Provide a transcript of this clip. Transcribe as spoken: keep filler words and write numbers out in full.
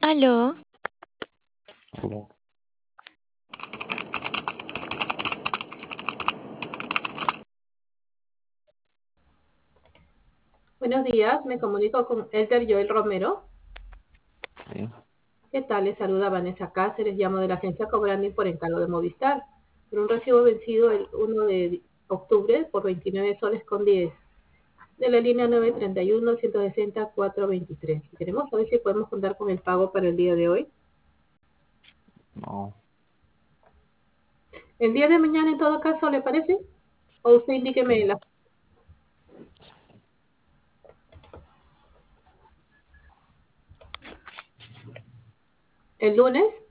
Aló, Hola. Buenos días, me comunico con Elder Joel Romero. Sí. ¿Qué tal? Les saluda Vanessa Cáceres, llamo de la agencia Cobranding por encargo de Movistar, por un recibo vencido el uno de octubre por veintinueve soles con diez, de la línea nueve treinta y uno, ciento sesenta, cuatrocientos veintitrés. Queremos saber si podemos contar con el pago para el día de hoy. No, El día de mañana, en todo caso, ¿le parece? O usted indíqueme sí. la... el lunes.